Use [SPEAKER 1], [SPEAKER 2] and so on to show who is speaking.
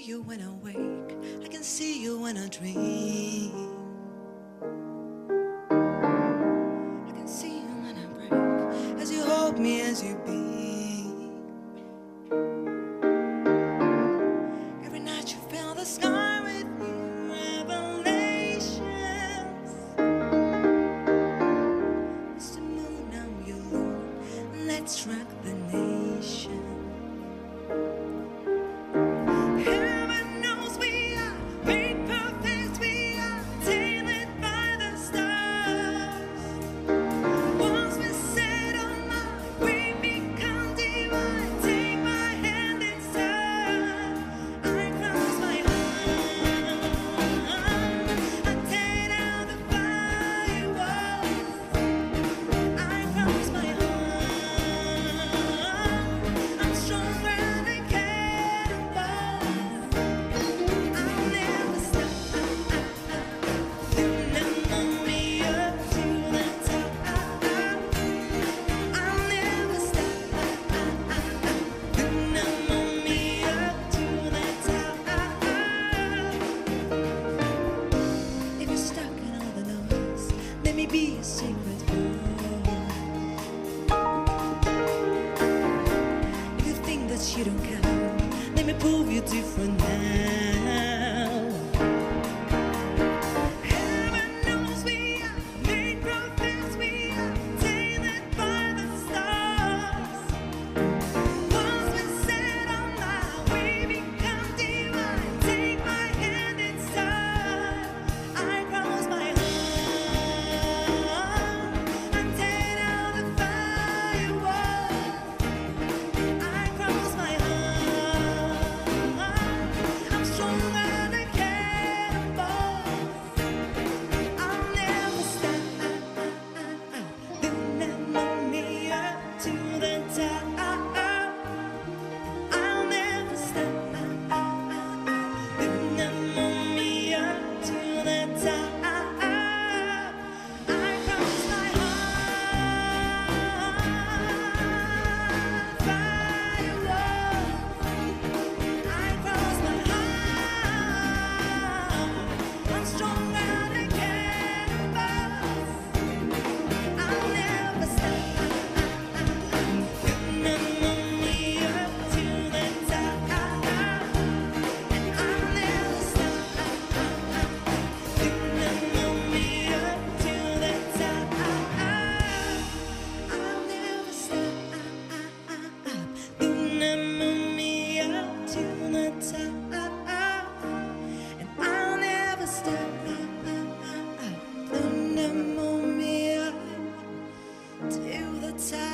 [SPEAKER 1] you when I wake, I can see you when I dream. I can see you when I break, as you hold me, as you beam. Every night you fill the sky with new revelations. Mr. Moon, I'm your Lord, let's rock the nation. Let me be a secret boy. If you think that you don't count, let me prove you different now. Heaven knows we are made prophets, we are tainted by the stars. Once we set on fire, we become divine. Take my hand inside. I close my heart. Till the time